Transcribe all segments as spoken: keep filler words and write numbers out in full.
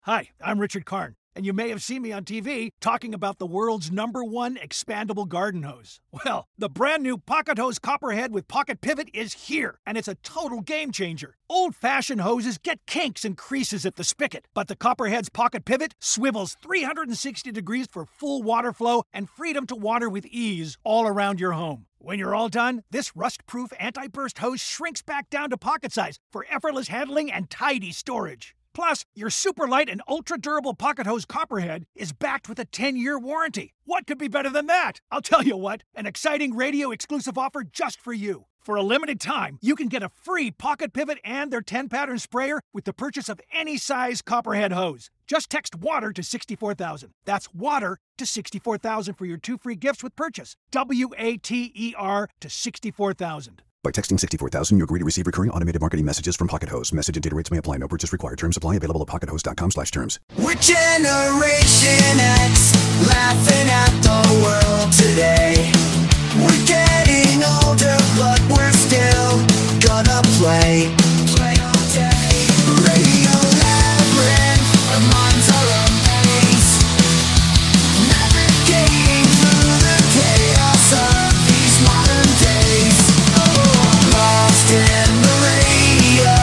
Hi, I'm Richard Karn, and you may have seen me on T V talking about the world's number one expandable garden hose. Well, the brand new Pocket Hose Copperhead with Pocket Pivot is here, and it's a total game changer. Old-fashioned hoses get kinks and creases at the spigot, but the Copperhead's Pocket Pivot swivels three hundred sixty degrees for full water flow and freedom to water with ease all around your home. When you're all done, this rust-proof anti-burst hose shrinks back down to pocket size for effortless handling and tidy storage. Plus, your super light and ultra-durable Pocket Hose Copperhead is backed with a ten-year warranty. What could be better than that? I'll tell you what, an exciting radio-exclusive offer just for you. For a limited time, you can get a free Pocket Pivot and their ten-pattern sprayer with the purchase of any size Copperhead hose. Just text WATER to sixty-four thousand. That's WATER to sixty-four thousand for your two free gifts with purchase. W A T E R to sixty-four thousand. By texting sixty-four thousand, you agree to receive recurring automated marketing messages from Pocket Hose. Message and data rates may apply. No purchase required. Terms apply. Available at pockethose.com slash terms. We're Generation X, laughing at the world today. We're getting older, but we're still gonna play. Play all day. Radio Labyrinth, our minds are a maze. Navigating through the chaos of these modern days. Lost in the radio.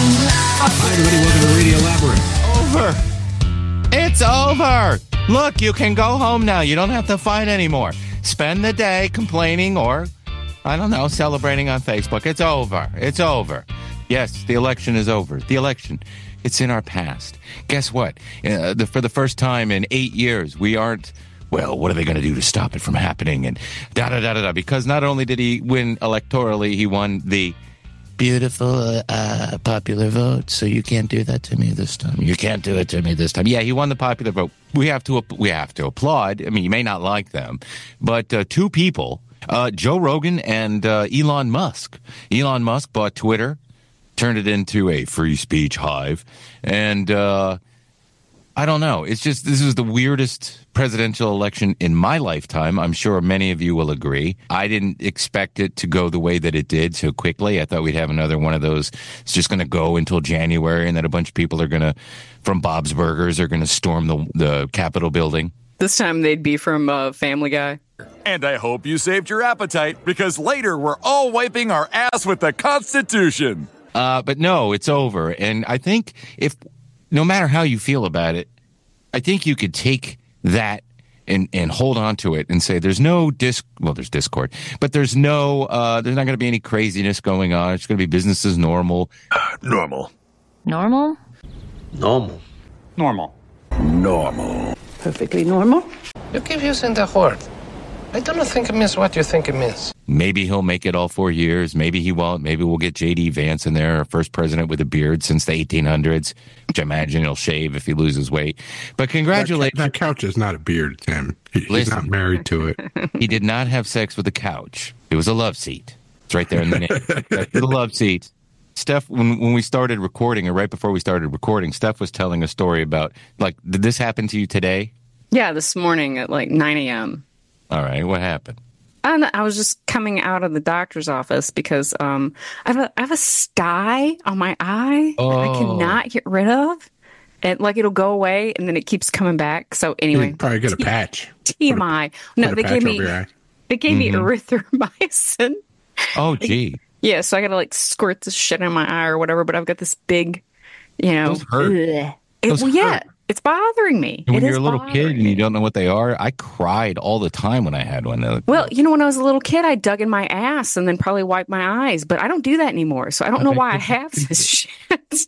Hi, everybody. Welcome to Radio Labyrinth. Over. It's over. Look, you can go home now. You don't have to fight anymore. Spend the day complaining or, I don't know, celebrating on Facebook. It's over. It's over. Yes, the election is over. The election, it's in our past. Guess what? Uh, the, for the first time in eight years, we aren't, well, what are they going to do to stop it from happening? And da-da-da-da-da. Because not only did he win electorally, he won the beautiful uh, popular vote. So you can't do that to me this time. You can't do it to me this time. Yeah, he won the popular vote. We have to we have to applaud. I mean, you may not like them, but uh, two people, uh, Joe Rogan and uh, Elon Musk. Elon Musk bought Twitter, turned it into a free speech hive, and uh, I don't know. It's just this is the weirdest presidential election in my lifetime. I'm sure many of you will agree. I didn't expect it to go the way that it did so quickly. I thought we'd have another one of those. It's just going to go until January, and then a bunch of people are going to, from Bob's Burgers, are going to storm the the Capitol building. This time they'd be from uh, Family Guy. And I hope you saved your appetite, because later we're all wiping our ass with the Constitution. Uh, but no, it's over. And I think if, no matter how you feel about it, I think you could take that and, and hold on to it and say there's no dis well there's discord, but there's no uh there's not going to be any craziness going on. It's going to be business as normal. Uh, normal. Normal? Normal. Normal. Normal. Perfectly normal? You keep using the word. I don't think it means what you think it means. Maybe he'll make it all four years. Maybe he won't. Maybe we'll get J D Vance in there, our first president with a beard since the eighteen hundreds, which I imagine he'll shave if he loses weight. But congratulations. That, that couch is not a beard, Tim. He, he's Listen, not married to it. He did not have sex with the couch. It was a love seat. It's right there in the name. That's the love seat. Steph, when, when we started recording, or right before we started recording, Steph was telling a story about, like, did this happen to you today? Yeah, this morning at like nine a.m. All right, what happened? And I was just coming out of the doctor's office because um, I have a I have a sty on my eye Oh. that I cannot get rid of. And like it'll go away and then it keeps coming back. So anyway, You probably get a patch. T M I. No, Put a they patch gave me over your eye. they gave me Mhm. erythromycin. Oh, gee. Yeah, so I gotta like squirt this shit in my eye or whatever. But I've got this big, you know, Those hurt. Ugh. It, Those well, yeah, hurt. it's bothering me. And when It you're is a little bothering kid and me. you don't know what they are, I cried all the time when I had one. They're like, Well, you know, when I was a little kid, I dug in my ass and then probably wiped my eyes, but I don't do that anymore. So I don't know why I have this shit.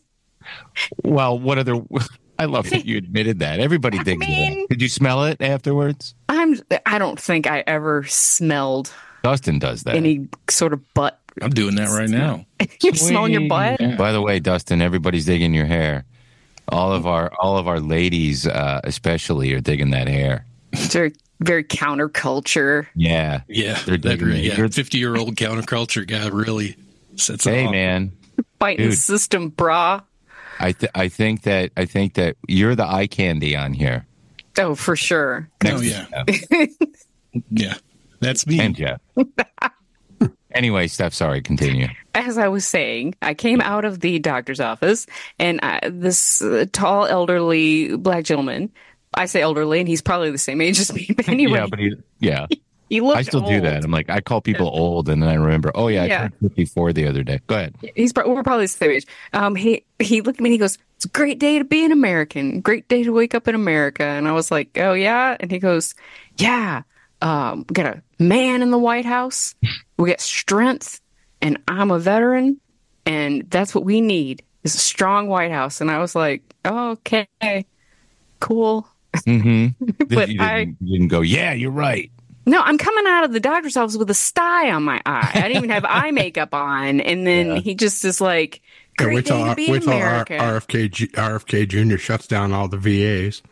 well, what other... I love that you admitted that. Everybody I digs mean- it. Did you smell it afterwards? I'm. I don't think I ever smelled Dustin does that. any sort of butt. I'm doing that right now. You're smelling your butt. Yeah. By the way, Dustin, everybody's digging your hair. All of our all of our ladies, uh, especially, are digging that hair. It's very, very counterculture. Yeah, Yeah, They're that digging really, it. yeah. fifty-year-old counterculture guy really sets it Hey, off. man, Fighting the Dude. system, brah. I th- I think that I think that you're the eye candy on here. Oh, for sure. Oh, yeah. Yeah, that's me. And Jeff. Anyway, Steph, sorry, continue. As I was saying, I came out of the doctor's office, and I, this uh, tall, elderly black gentleman, I say elderly, and he's probably the same age as me, but anyway. Yeah, but he, yeah. He looked I still old. do that. I'm like, I call people old, and then I remember, oh, yeah, I Yeah. turned fifty-four the other day. Go ahead. He's pro- we're probably the same age. Um, he he looked at me and he goes, "It's a great day to be an American. Great day to wake up in America." And I was like, "Oh yeah." And he goes, "Yeah. Um, we got a man in the White House. We got strength, and I'm a veteran, and that's what we need is a strong White House." And I was like, oh, "Okay, cool." Mm-hmm. But you, didn't, I you didn't go, yeah, you're right. No, I'm coming out of the doctor's office with a sty on my eye. I didn't even have eye makeup on. And then Yeah. he just is like, Yeah, great wait till, day to be wait till R- American. RFK, Ju- R F K Junior shuts down all the V As.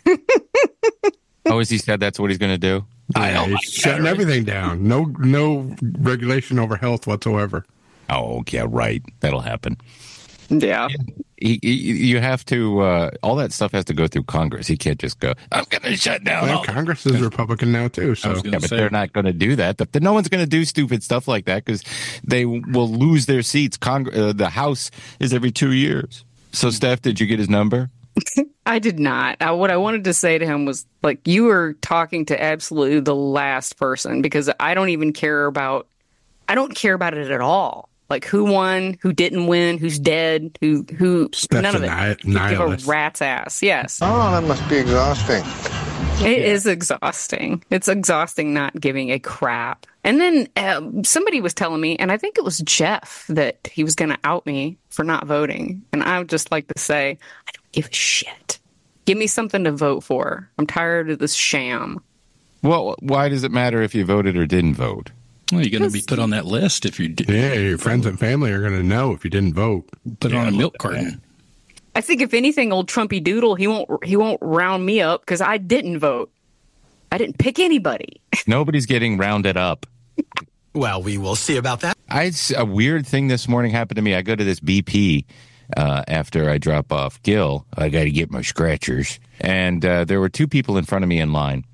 Oh, has he said that's what he's going to do? Yeah, he's shutting everything down. No, no regulation over health whatsoever. Oh, yeah, right. That'll happen. Yeah. He, he, you have to, uh, all that stuff has to go through Congress. He can't just go, I'm going to shut down Well, all. Congress is Republican now too, so Yeah, but they're not going to do that. The- No one's going to do stupid stuff like that because they will lose their seats. Cong- uh, the House is every two years. So, Steph, did you get his number? I did not. I, what I wanted to say to him was like, you were talking to absolutely the last person because I don't even care about, I don't care about it at all. Like who won, who didn't win, who's dead, who, who, Steph's none of a it. ni- Give a nihilist. rat's ass. Yes. Oh, that must be exhausting. It is exhausting. It's exhausting not giving a crap. And then um, somebody was telling me, and I think it was Jeff, that he was going to out me for not voting. And I would just like to say, I don't give a shit. Give me something to vote for. I'm tired of this sham. Well, why does it matter if you voted or didn't vote? Well, you're going to be put on that list if you did. Yeah, your friends and family are going to know if you didn't vote. Put on a milk carton. I think if anything, old Trumpy Doodle, he won't he won't round me up because I didn't vote. I didn't pick anybody. Nobody's getting rounded up. Well, we will see about that. I, a weird thing this morning happened to me. I go to this B P uh, after I drop off Gil. I got to get my scratchers. And uh, there were two people in front of me in line.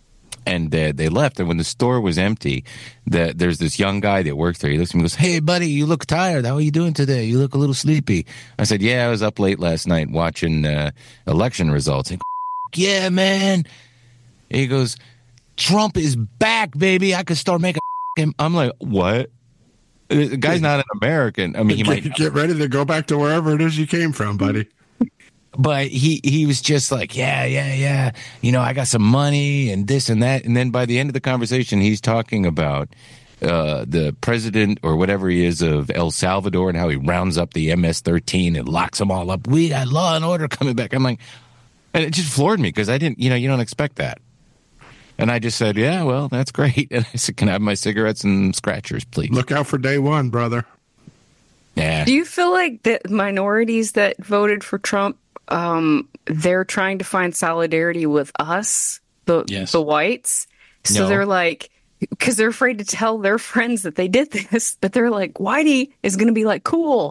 And uh, they left. And when the store was empty, the, there's this young guy that works there. He looks at me and goes, "Hey, buddy, you look tired. How are you doing today? You look a little sleepy." I said, "Yeah, I was up late last night watching uh, election results." He goes, "Yeah, man." He goes, "Trump is back, baby. I could start making him." I'm like, what? The guy's not an American. I mean, he get, might get ready to go back to wherever it is you came from, buddy. But he, he was just like, yeah, yeah, yeah. You know, I got some money and this and that. And then by the end of the conversation, he's talking about uh, the president or whatever he is of El Salvador and how he rounds up the M S thirteen and locks them all up. We got law and order coming back. I'm like, and it just floored me because I didn't, you know, you don't expect that. And I just said, yeah, well, that's great. And I said, can I have my cigarettes and scratchers, please? Look out for day one, brother. Yeah. Do you feel like the minorities that voted for Trump, um, they're trying to find solidarity with us, the Yes. the whites? So No. they're like, because they're afraid to tell their friends that they did this, but they're like, Whitey is going to be like, cool,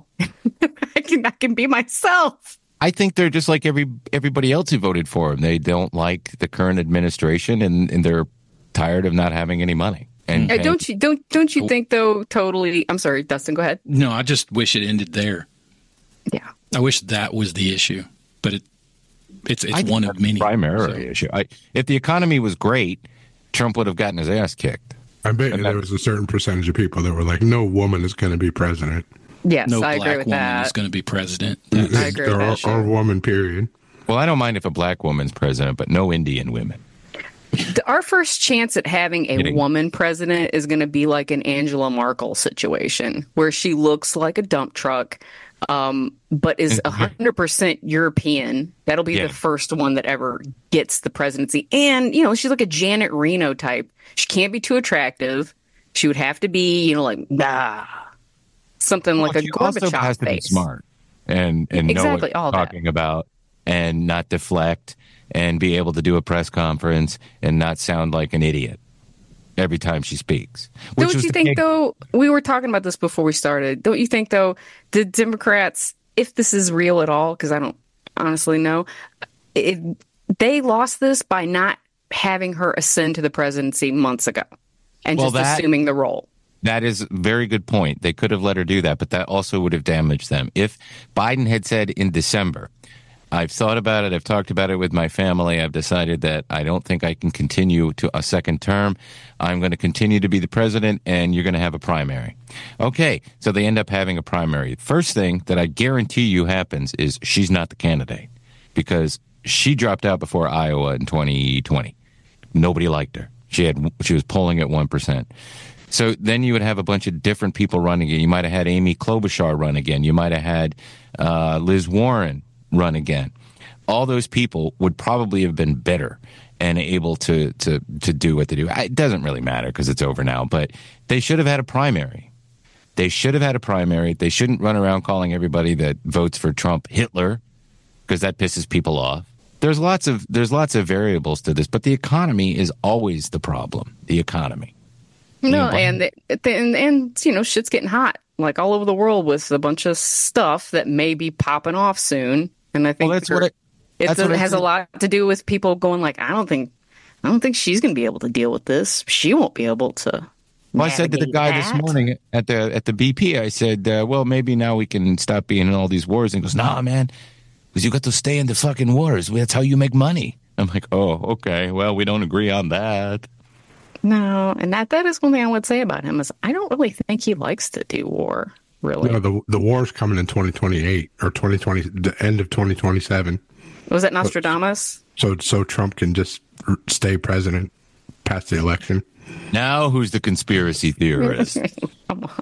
I can I can be myself. I think they're just like every everybody else who voted for him. They don't like the current administration, and, and they're tired of not having any money. And, Uh, and don't you don't don't you think though? Totally. I'm sorry, Dustin. Go ahead. No, I just wish it ended there. Yeah. I wish that was the issue, but it it's it's I think one that's of many. the primary so. issue. I, if the economy was great, Trump would have gotten his ass kicked. I bet you there was a certain percentage of people that were like, no woman is going to be president. Yes, No I black agree with woman that. is going to be president. I agree with or, that. or woman, period. Well, I don't mind if a black woman's president, but no Indian women. The- Our first chance at having a Kidding. woman president is going to be like an Angela Merkel situation, where she looks like a dump truck, um, but is one hundred percent European. That'll be Yeah. the first one that ever gets the presidency. And, you know, she's like a Janet Reno type. She can't be too attractive. She would have to be, you know, like, ah, something like Well, a she also Gorbachev has to be face. smart and and know Exactly, what all she's that. talking about and not deflect and be able to do a press conference and not sound like an idiot every time she speaks. Which Don't was you the think, big- though, we were talking about this before we started. Don't you think, though, the Democrats, if this is real at all, because I don't honestly know, if they lost this by not having her ascend to the presidency months ago and Well, just that- assuming the role? That is a very good point. They could have let her do that, but that also would have damaged them. If Biden had said in December, I've thought about it, I've talked about it with my family, I've decided that I don't think I can continue to a second term. I'm going to continue to be the president, and you're going to have a primary. Okay, so they end up having a primary. First thing that I guarantee you happens is she's not the candidate because she dropped out before Iowa in twenty twenty. Nobody liked her. She had she was polling at one percent. So then you would have a bunch of different people running again. You might have had Amy Klobuchar run again. You might have had uh, Liz Warren run again. All those people would probably have been better and able to to to do what they do. It doesn't really matter because it's over now, but they should have had a primary. They should have had a primary. They shouldn't run around calling everybody that votes for Trump Hitler because that pisses people off. There's lots of there's lots of variables to this, but the economy is always the problem. The economy. No, and, the, and and you know, shit's getting hot, like all over the world with a bunch of stuff that may be popping off soon. And I think well, that's what I, it, that's it what has I a lot to do with people going like, I don't think, I don't think she's going to be able to deal with this. She won't be able to. Well, I said to the guy that. this morning at the at the B P, I said, uh, well, maybe now we can stop being in all these wars. And he goes, nah, man, because you got to stay in the fucking wars. That's how you make money. I'm like, oh, okay. Well, we don't agree on that. No, and that that is one thing I would say about him is I don't really think he likes to do war, really. No, the the war's coming in twenty twenty-eight or twenty twenty, the end of twenty twenty-seven. Was that Nostradamus? So so Trump can just stay president past the election. Now who's the conspiracy theorist? Come on.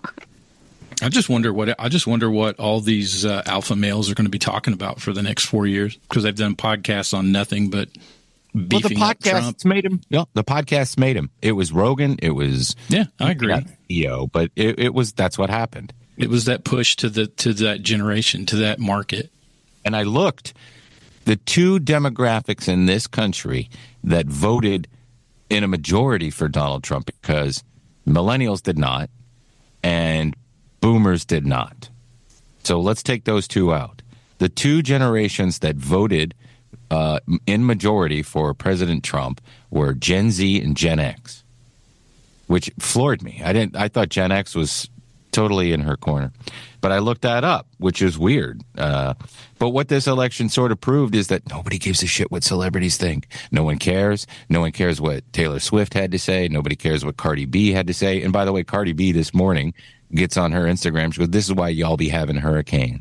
I just wonder what I just wonder what all these uh, alpha males are going to be talking about for the next four years because they've done podcasts on nothing but beefing well, up the Trump. podcasts made him. No, the podcasts made him. It was Rogan. It was yeah, I agree. E O, but it, it was that's what happened. It was that push to the to that generation, to that market. And I looked, the two demographics in this country that voted in a majority for Donald Trump because millennials did not, and boomers did not. So let's take those two out. The two generations that voted uh, in majority for President Trump were Gen Z and Gen X, which floored me. I didn't. I thought Gen X was totally in her corner, but I looked that up, which is weird. Uh, but what this election sort of proved is that nobody gives a shit what celebrities think. No one cares. No one cares what Taylor Swift had to say. Nobody cares what Cardi B had to say. And by the way, Cardi B this morning gets on her Instagram. She goes, "This is why y'all be having hurricane."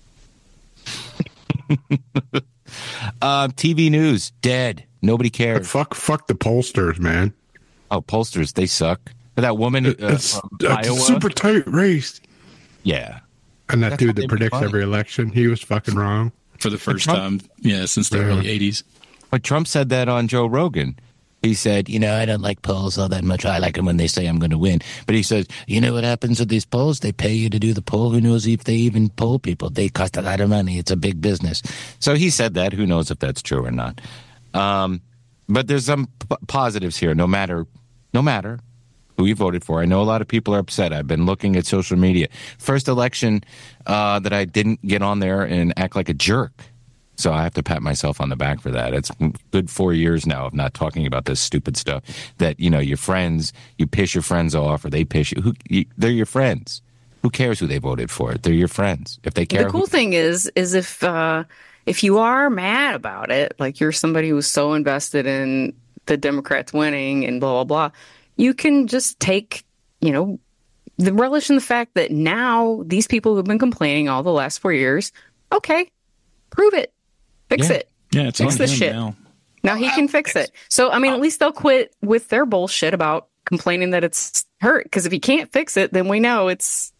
uh, T V news dead. Nobody cares. Fuck, fuck the pollsters, man. Oh, pollsters, they suck. But that woman uh, it's, from it's Iowa, a super tight race. Yeah, and that That's dude that predicts every election, he was fucking wrong for the first time. Yeah, since the yeah. early eighties. But Trump said that on Joe Rogan. He said, you know, I don't like polls all that much. I like them when they say I'm going to win. But he says, you know what happens with these polls? They pay you to do the poll. Who knows if they even poll people? They cost a lot of money. It's a big business. So he said that. Who knows if that's true or not? Um, but there's some p- positives here. No matter, no matter who you voted for. I know a lot of people are upset. I've been looking at social media. First election uh, that I didn't get on there and act like a jerk. So I have to pat myself on the back for that. It's good four years now of not talking about this stupid stuff that, you know, your friends, you piss your friends off or they piss you. Who, you they're your friends. Who cares who they voted for? They're your friends. If they care. The cool who, thing is, is if uh, if you are mad about it, like you're somebody who's so invested in the Democrats winning and blah, blah, blah, you can just take, you know, the relish in the fact that now these people who've been complaining all the last four years, okay, prove it. Fix yeah. it. Yeah, it's fix on this him shit. Now. Now he can fix it. So, I mean, at least they'll quit with their bullshit about complaining that it's hurt. Because if he can't fix it, then we know it's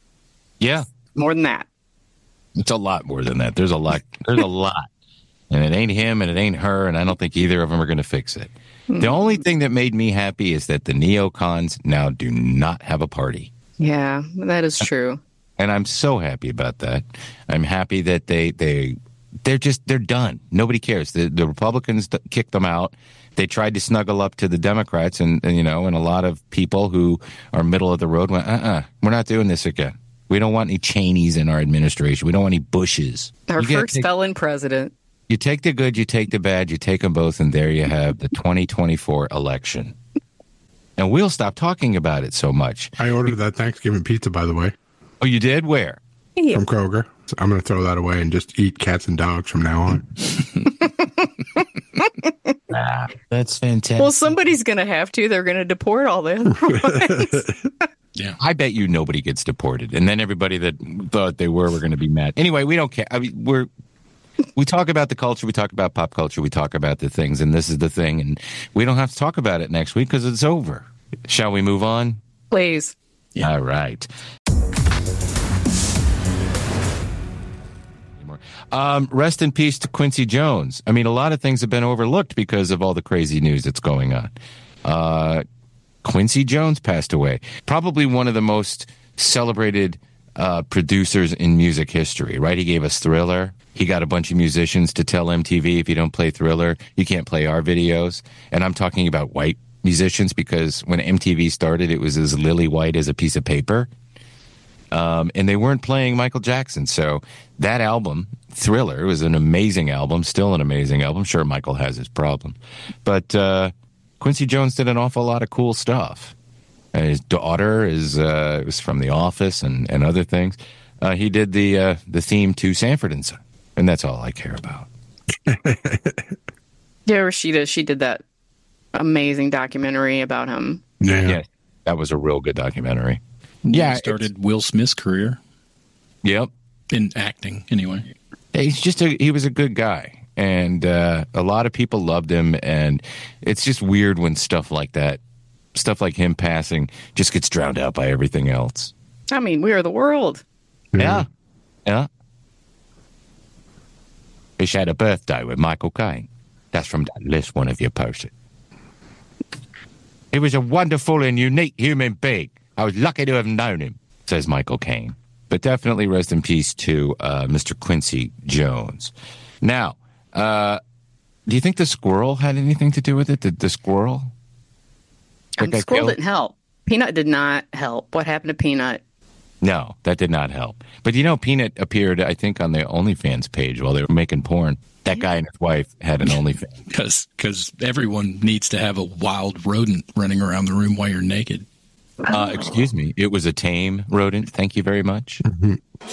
yeah more than that. It's a lot more than that. There's a lot. There's a lot. And it ain't him and it ain't her. And I don't think either of them are going to fix it. Mm-hmm. The only thing that made me happy is that the neocons now do not have a party. Yeah, that is true. And I'm so happy about that. I'm happy that they, they, they're just, they're done. Nobody cares. The, the Republicans kicked them out. They tried to snuggle up to the Democrats and, and, you know, and a lot of people who are middle of the road went, uh-uh, we're not doing this again. We don't want any Cheneys in our administration. We don't want any Bushes. Our You first take, felon president. You take the good, you take the bad, you take them both, and there you have the twenty twenty-four election. and we'll stop talking about it so much. I ordered that Thanksgiving pizza, by the way. Oh, you did? Where? Yeah. From Kroger. So I'm going to throw that away and just eat cats and dogs from now on. Ah, that's fantastic. Well, somebody's going to have to. They're going to deport all the other ones. Yeah, I bet you nobody gets deported, and then everybody that thought they were were going to be mad. Anyway, we don't care. I mean, we're we talk about the culture, we talk about pop culture, we talk about the things, and this is the thing, and we don't have to talk about it next week because it's over. Shall we move on? Please. Yeah. All right. Um, rest in peace to Quincy Jones. I mean, a lot of things have been overlooked because of all the crazy news that's going on. Uh, Quincy Jones passed away. Probably one of the most celebrated uh, producers in music history, right? He gave us Thriller. He got a bunch of musicians to tell M T V, if you don't play Thriller, you can't play our videos. And I'm talking about white musicians because when M T V started, it was as lily white as a piece of paper. Um, and they weren't playing Michael Jackson. So that album, Thriller, was an amazing album, still an amazing album. Sure, Michael has his problem. But uh, Quincy Jones did an awful lot of cool stuff. Uh, his daughter is uh, was from The Office and, and other things. Uh, he did the uh, the theme to Sanford and Son, and that's all I care about. Yeah, Rashida, she did that amazing documentary about him. Yeah, yeah, that was a real good documentary. Yeah, he started Will Smith's career. Yep, in acting anyway. He's just a he was a good guy, and uh, a lot of people loved him. And it's just weird when stuff like that, stuff like him passing, just gets drowned out by everything else. I mean, we are the world. Yeah, yeah. He had a birthday with Michael Caine. That's from that list one of you posted. He was a wonderful and unique human being. I was lucky to have known him, says Michael Caine. But definitely rest in peace to uh, Mister Quincy Jones. Now, uh, do you think the squirrel had anything to do with it? Did the squirrel? Um, the squirrel didn't help. Peanut did not help. What happened to Peanut? No, that did not help. But you know, Peanut appeared, I think, on the OnlyFans page while they were making porn. That guy and his wife had an OnlyFans. Because because everyone needs to have a wild rodent running around the room while you're naked. Uh, excuse me. It was a tame rodent. Thank you very much. Mm-hmm.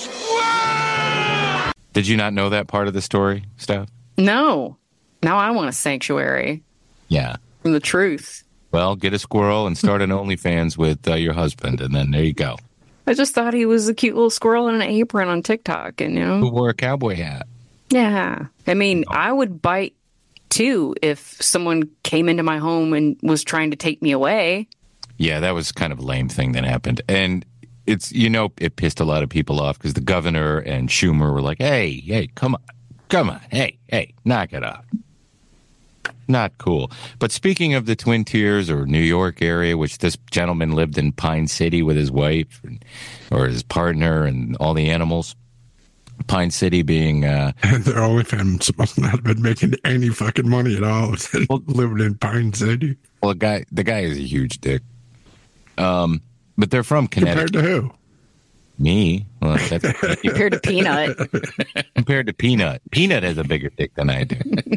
Did you not know that part of the story, Steph? No. Now I want a sanctuary. Yeah. From the truth. Well, get a squirrel and start an OnlyFans with uh, your husband, and then there you go. I just thought he was a cute little squirrel in an apron on TikTok, and you know. Who wore a cowboy hat. Yeah. I mean, oh. I would bite, too, if someone came into my home and was trying to take me away. Yeah, that was kind of a lame thing that happened. And it's, you know, it pissed a lot of people off because the governor and Schumer were like, hey, hey, come on, come on, hey, hey, knock it off. Not cool. But speaking of the Twin Tiers or New York area, which this gentleman lived in Pine City with his wife and, or his partner and all the animals. Pine City being... Uh, Their OnlyFans must not have been making any fucking money at all. Well, living in Pine City. Well, the guy, the guy is a huge dick. Um, but they're from Connecticut. Compared to who? Me. Well, that's, compared to Peanut. Compared to Peanut. Peanut has a bigger dick than I do.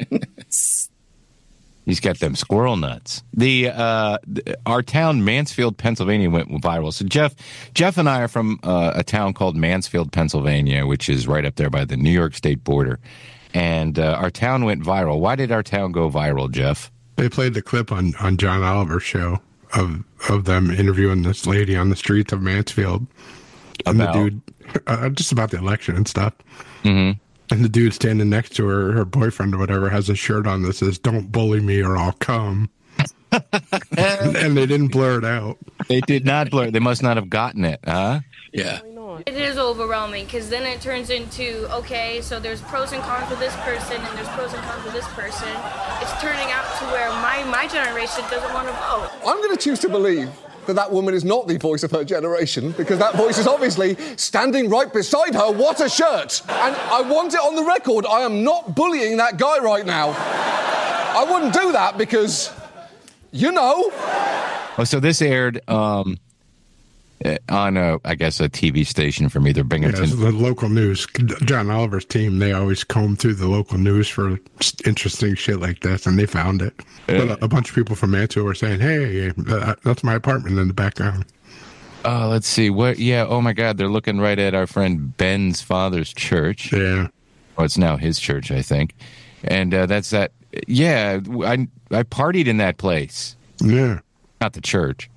He's got them squirrel nuts. The uh, our town, Mansfield, Pennsylvania, went viral. So Jeff, Jeff and I are from uh, a town called Mansfield, Pennsylvania, which is right up there by the New York State border. And uh, our town went viral. Why did our town go viral, Jeff? They played the clip on, on John Oliver's show of of them interviewing this lady on the streets of Mansfield. And about? the dude, uh, just about the election and stuff. Mm-hmm. And the dude standing next to her, her boyfriend or whatever, has a shirt on that says, "Don't bully me or I'll come." and, and they didn't blur it out. They did not blur it. They must not have gotten it, huh? Yeah. It is overwhelming because then it turns into, okay, so there's pros and cons for this person and there's pros and cons for this person. It's turning out to where my, my generation doesn't want to vote. I'm going to choose to believe that that woman is not the voice of her generation because that voice is obviously standing right beside her. What a shirt! And I want it on the record, I am not bullying that guy right now. I wouldn't do that because, you know. Oh, so this aired um, uh, on a, I guess, a T V station from either Yeah, Binghamton. it's the local news. John Oliver's team, they always comb through the local news for interesting shit like this, and they found it. Yeah. But a, a bunch of people from Mansfield were saying, hey, that, that's my apartment in the background. Oh, let's see. What? Yeah. Oh my God, they're looking right at our friend Ben's father's church. Yeah. Well, it's now his church, I think. And uh, that's that. Yeah, I I partied in that place. Yeah. Not the church.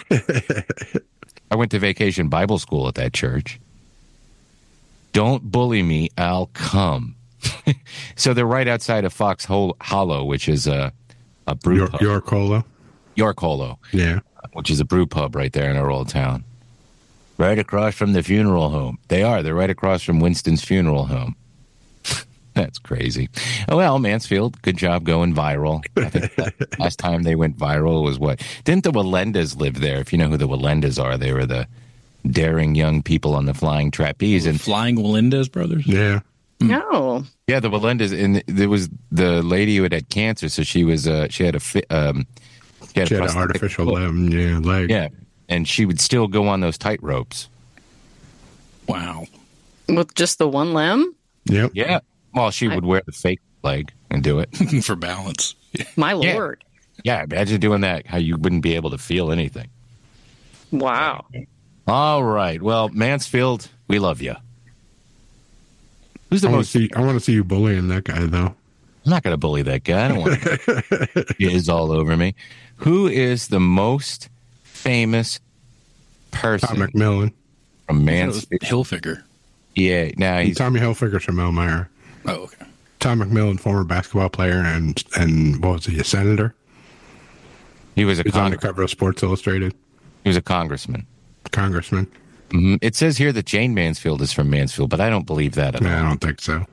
I went to vacation Bible school at that church. Don't bully me, I'll come. So they're right outside of Fox Hol- Hollow, which is a a brew York, pub. York Hollow. York Hollow. Yeah. Which is a brew pub right there in our old town. Right across from the funeral home. They are. They're right across from Winston's funeral home. That's crazy. Oh, well, Mansfield, good job going viral. I think that last time they went viral was what? Didn't the Walendas live there? If you know who the Walendas are, they were the daring young people on the flying trapeze. And Flying Walendas brothers? Yeah. No. Yeah, the Walendas. And there was the lady who had had cancer, so she was, uh, she had a, fi- um, she had, She a had an prosthetic artificial foot. limb, yeah, leg. Yeah, and she would still go on those tight ropes. Wow. With just the one limb? Yep. Yeah. Well, she would wear the fake leg and do it. For balance. My Yeah. lord. Yeah, imagine doing that, how you wouldn't be able to feel anything. Wow. All right. Well, Mansfield, we love you. Who's the I want most... to see. I want to see you bullying that guy, though. I'm not going to bully that guy. I don't want to. He is all over me. Who is the most famous person Tom McMillan. from That was Mansfield? Hilfiger. Yeah, now he's... Tommy Hilfiger's from Elmira. Oh, okay. Tom McMillan, former basketball player, and and what was he, a senator? He was a He's on the congr- cover of Sports Illustrated. he was a congressman. Congressman. hmm It says here that Jane Mansfield is from Mansfield, but I don't believe that at No, all. I don't think so.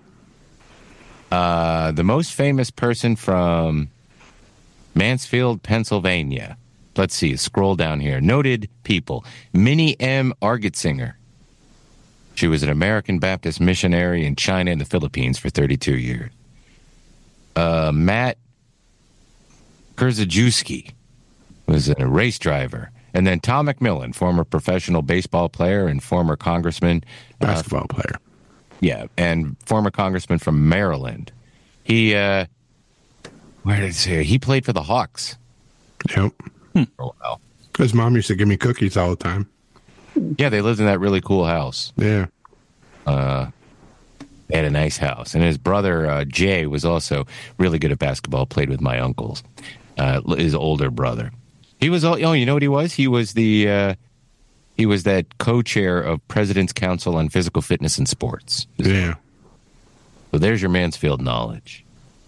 Uh, the most famous person from Mansfield, Pennsylvania. Let's see. Scroll down here. Noted people. Minnie M. Argetsinger. She was an American Baptist missionary in China and the Philippines for thirty-two years. Uh, Matt Kurzajewski was a race driver. And then Tom McMillan, former professional baseball player and former congressman. Basketball uh, player. Yeah, and former congressman from Maryland. He, uh, where did it say? He played for the Hawks. Yep. For a while. His mom used to give me cookies all the time. Yeah, they lived in that really cool house. Yeah. Uh, they had a nice house. And his brother, uh, Jay, was also really good at basketball, played with my uncles, uh, his older brother. He was, all, oh, you know what he was? He was the, uh, he was that co-chair of President's Council on Physical Fitness and Sports. Yeah. So there's your Mansfield knowledge.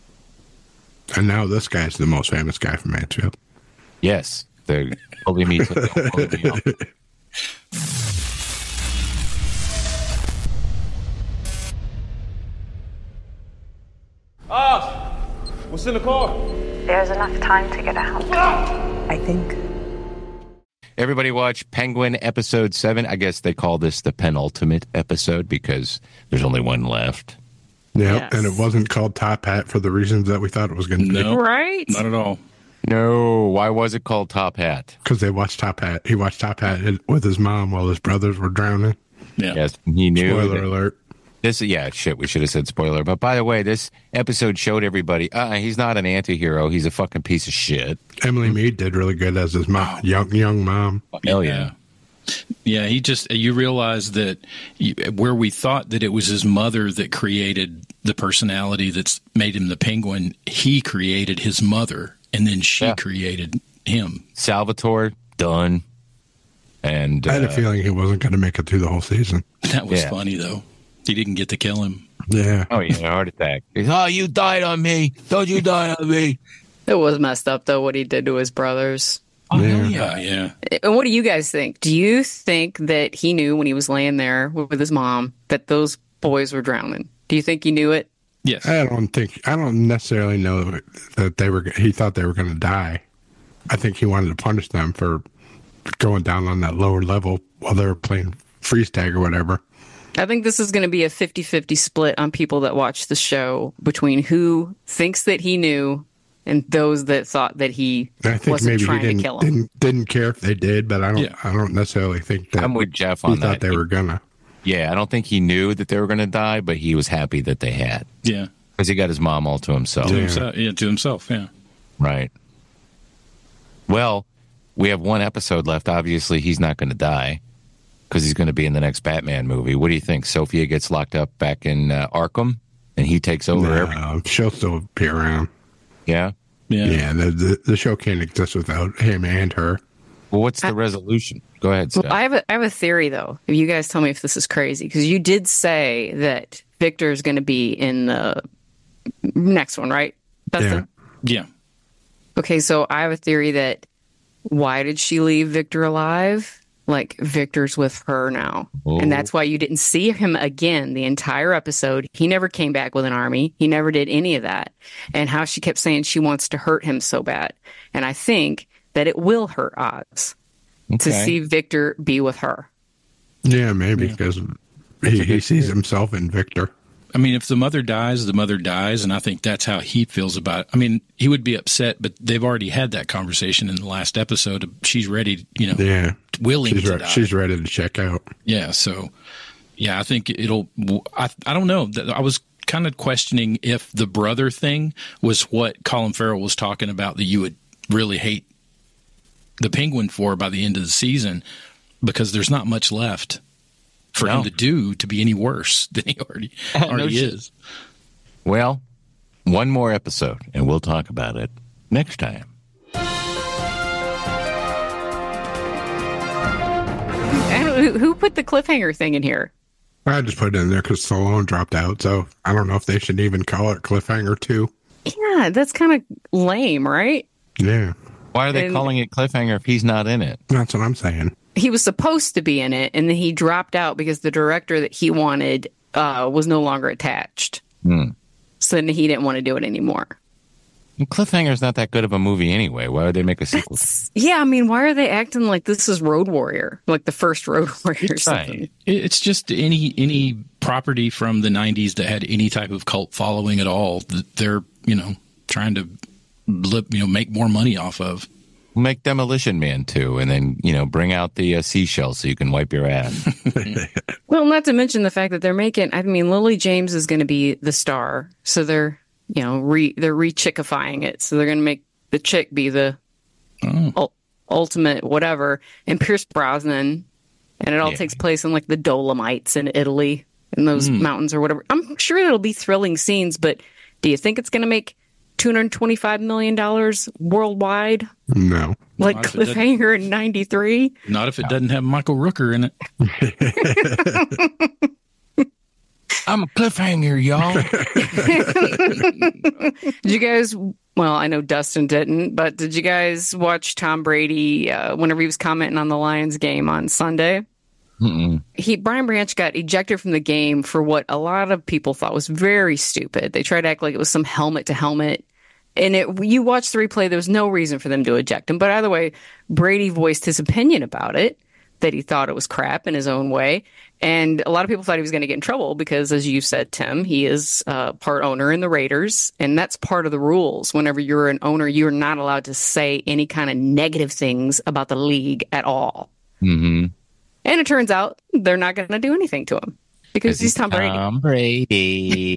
And now this guy's the most famous guy from Mansfield. Yes. The bully me. Bully me up. Ah, what's in the car? There's enough time to get out. I think. Everybody watch Penguin episode seven. I guess they call this the penultimate episode because there's only one left. Yeah, Yes. and it wasn't called Top Hat for the reasons that we thought it was going to be. No, Right? not at all. No, why was it called Top Hat? Because they watched Top Hat. He watched Top Hat with his mom while his brothers were drowning. Yeah. Yes, he knew. Spoiler that- alert. This, yeah, shit, we should have said spoiler. But by the way, this episode showed everybody, uh, he's not an anti-hero. He's a fucking piece of shit. Emily Mead did really good as his mom, young young mom. Hell yeah. Yeah, he just, you realize that you, where we thought that it was his mother that created the personality that's made him the Penguin, he created his mother, and then she Yeah. created him. Salvatore, done. And I had a uh, feeling he wasn't going to make it through the whole season. That was Yeah. funny, though. He didn't get to kill him. Yeah. oh, yeah, heart attack. He's, oh, you died on me. Don't you die on me? It was messed up, though, what he did to his brothers. Oh, Yeah. hell yeah. Yeah, yeah. And what do you guys think? Do you think that he knew when he was laying there with his mom that those boys were drowning? Do you think he knew it? Yes. I don't think, I don't necessarily know that they were, he thought they were going to die. I think he wanted to punish them for going down on that lower level while they were playing freeze tag or whatever. I think this is going to be a fifty-fifty split on people that watch the show between who thinks that he knew and those that thought that he I think wasn't maybe he trying didn't, to kill him. didn't didn't care if they did, but I don't Yeah. I don't necessarily think that I'm with Jeff he on thought that. they were gonna. Yeah, I don't think he knew that they were going to die, but he was happy that they had. Yeah. Because he got his mom all to himself. To himself. Yeah, to himself, yeah. Right. Well, we have one episode left. Obviously, he's not going to die because he's going to be in the next Batman movie. What do you think? Sophia gets locked up back in uh, Arkham, and he takes over No, everything? she'll still be around. Yeah? Yeah. Yeah, the, the the show can't exist without him and her. Well, what's the resolution? Go ahead, Steph. Well, I have a I have a theory though. If you guys tell me if this is crazy, because you did say that Victor is going to be in the next one, right? Dustin? Yeah. Yeah. Okay, so I have a theory that why did she leave Victor alive? Like Victor's with her now, Oh. and that's why you didn't see him again the entire episode. He never came back with an army. He never did any of that. And how she kept saying she wants to hurt him so bad, and I think that it will hurt Oz to Okay. see Victor be with her. Yeah, maybe because he, he sees himself in Victor. I mean, if the mother dies, the mother dies, and I think that's how he feels about it. I mean, he would be upset, but they've already had that conversation in the last episode. She's ready, you know, Yeah, willing she's to re- die. she's ready to check out. Yeah, so yeah, I think it'll. I I don't know. I was kind of questioning if the brother thing was what Colin Farrell was talking about that you would really hate the Penguin for by the end of the season, because there's not much left for No. him to do to be any worse than he already No already shit. is. Well, one more episode, and we'll talk about it next time. And who, who put the cliffhanger thing in here? I just put it in there because Stallone dropped out, so I don't know if they should even call it Cliffhanger two. Yeah, that's kind of lame, right? Yeah, Why are they And- calling it cliffhanger if he's not in it? that's what I'm saying. He was supposed to be in it, and then he dropped out because the director that he wanted uh, was no longer attached. Hmm. So then he didn't want to do it anymore. And Cliffhanger's not that good of a movie anyway. Why would they make a sequel? Yeah, I mean, why are they acting like this is Road Warrior, like the first Road Warrior or something? It- It's just any any property from the nineties that had any type of cult following at all that they're, you know, trying to li- you know make more money off of. Make Demolition Man too, and then, you know, bring out the uh, seashells so you can wipe your ass. Well, not to mention the fact that they're making. I mean, Lily James is going to be the star, so they're you know re they're re-chickifying it. So they're going to make the chick be the ul- ultimate whatever, and Pierce Brosnan, and it all Yeah. takes place in like the Dolomites in Italy, in those mountains or whatever. I'm sure it'll be thrilling scenes, but do you think it's going to make two hundred twenty-five million dollars worldwide, No. like Not if it doesn't- Cliffhanger in ninety-three? Not if it doesn't have Michael Rooker in it. I'm a cliffhanger, y'all. Did you guys? Well, I know Dustin didn't, but did you guys watch Tom Brady uh, whenever he was commenting on the Lions game on Sunday? Mm-mm. He Brian Branch got ejected from the game for what a lot of people thought was very stupid. They tried to act like it was some helmet to helmet. And it, you watch the replay, there was no reason for them to eject him. But either way, Brady voiced his opinion about it, that he thought it was crap in his own way. And a lot of people thought he was going to get in trouble because, as you said, Tim, he is uh, part owner in the Raiders. And that's part of the rules. Whenever you're an owner, you're not allowed to say any kind of negative things about the league at all. Mm-hmm. And it turns out they're not going to do anything to him because he's Tom Brady. Tom Brady.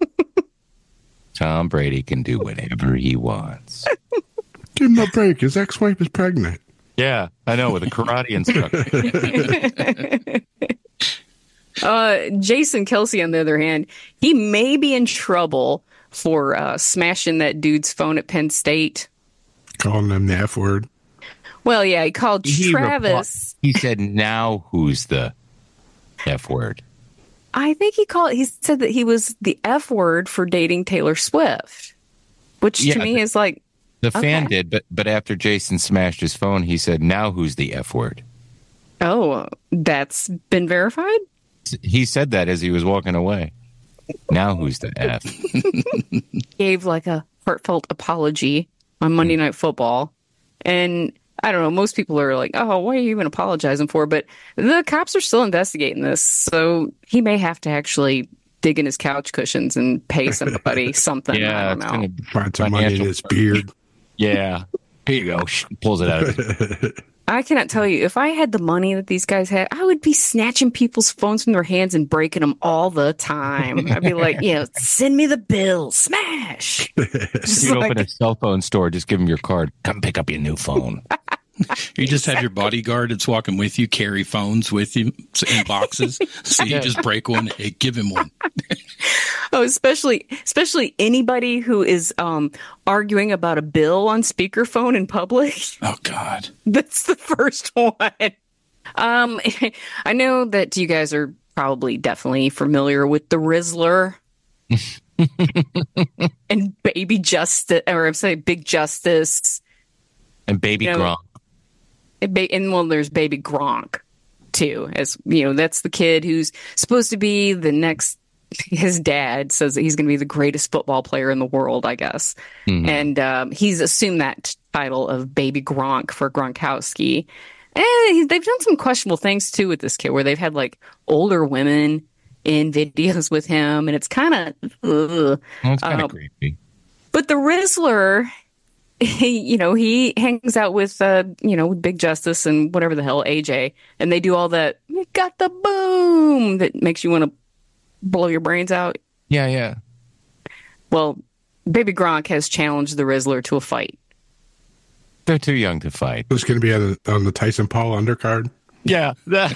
Tom Brady can do whatever he wants. Give him a break. His ex-wife is pregnant. Yeah, I know, with a karate instructor. uh, Jason Kelsey, on the other hand, he may be in trouble for uh, smashing that dude's phone at Penn State. Calling them the F word. Well, yeah, he called He Travis. repli- he said, now who's the F word? I think he called. He said that he was the F word for dating Taylor Swift, which Yeah, to me the- is like The fan Okay. did, but but after Jason smashed his phone, he said, now who's the F word? oh, that's been verified. He said that as he was walking away. Now who's the F? Gave like a heartfelt apology on Monday Night Football, and I don't know. Most people are like, "Oh, what are you even apologizing for?" But the cops are still investigating this, so he may have to actually dig in his couch cushions and pay somebody something. Yeah, I don't it's know. gonna Find some money in financial- his beard. Yeah. Here you go. Pulls it out of his I cannot tell you, if I had the money that these guys had, I would be snatching people's phones from their hands and breaking them all the time. I'd be like, you know, send me the bill, smash. Just You like- open a cell phone store, just give him your card. Come pick up your new phone. You just have your bodyguard that's walking with you carry phones with you in boxes. So you just break one. Hey, give him one. Oh, especially especially anybody who is um, arguing about a bill on speakerphone in public. Oh, God. That's the first one. Um, I know that you guys are probably definitely familiar with the Rizzler and Baby Justice, or I'm saying Big Justice. And Baby You know, Gronk. And, ba- and well, there's Baby Gronk too, as you know, that's the kid who's supposed to be the next. His dad says that he's going to be the greatest football player in the world, I guess, Mhm. and um, he's assumed that title of Baby Gronk for Gronkowski. And they've done some questionable things too with this kid, where they've had like older women in videos with him, and it's kind of, That's kind of um, creepy. but the Rizzler, he, you know, he hangs out with, uh, you know, with Big Justice and whatever the hell, A J, and they do all that, you got the boom, that makes you want to blow your brains out. Yeah, yeah. Well, Baby Gronk has challenged the Rizzler to a fight. They're too young to fight. Who's going to be on the, on the Tyson Paul undercard? Yeah. That.